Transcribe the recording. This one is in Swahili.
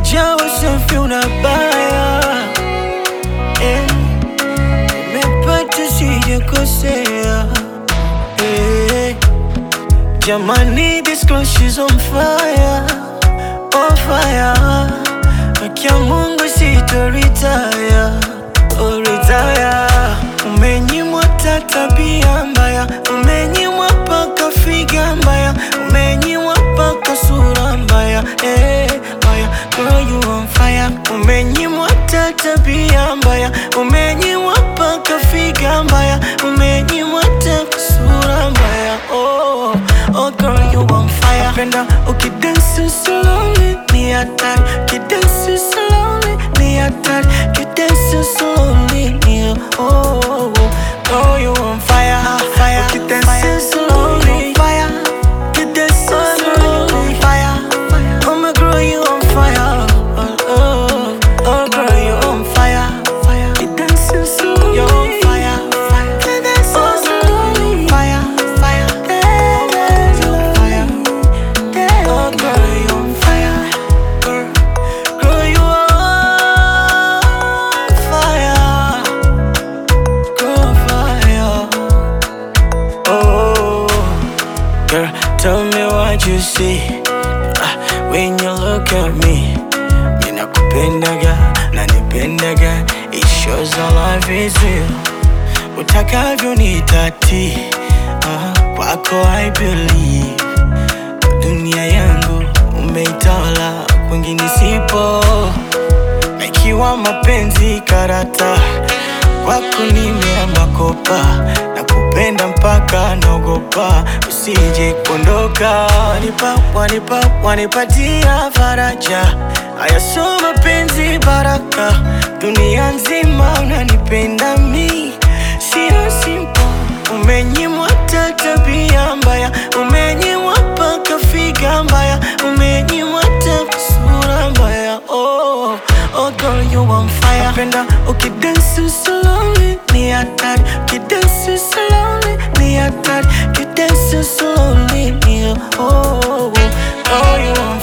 umejaa usafi unabaya. Nimepata sijakosea. Jamani, this girl she's on fire, on fire. Akia Mungu sitoritaya, oh retire. Umenyimwa tabia mbaya, umenyimwa paka figa mbaya, umenyimwa paka sura mbaya, mbaya. Girl you on fire. Umenyimwa tabia mbaya, umenyimwa paka figa mbaya, umenyimwa paka sura mbaya. Oh girl you on fire. Penda ukidansi slowly ni hatari, ukidansi slowly ni hatari, ukidansi slowly ni girl you on fire, fire. Ukidansi slowly fire, ukidansi slowly fire. Oh my girl you on fire, oh girl you on fire, fire. Ukidansi slowly you on fire, fire. Ukidansi slowly fire, fire. Oh girl you on fire, girl you on fire, girl fire. Oh girl, tell me what you see when you look at me. Ninakupendaga, nanipendaga, it shows our life is real. Utakavyo nitati, kwako I believe. Dunia yangu umeitawala, kwingine sipo. Na ikiwa mapenzi karata, kwako nimeamba kopa. Nakupenda mpaka naogopa, usije kuondoka. Wanipatia faraja, haya sio mapenzi baraka. Dunia nzima unanipenda mi, sio simple. Umenyimwa tabia mbaya, umenyimwa paka figa mbaya, umenyimwa sura mbaya. Oh girl you on fire. Penda ukidansi slowly ni hatari, ukidansi slowly ni hatari, ukidansi slowly ni girl you on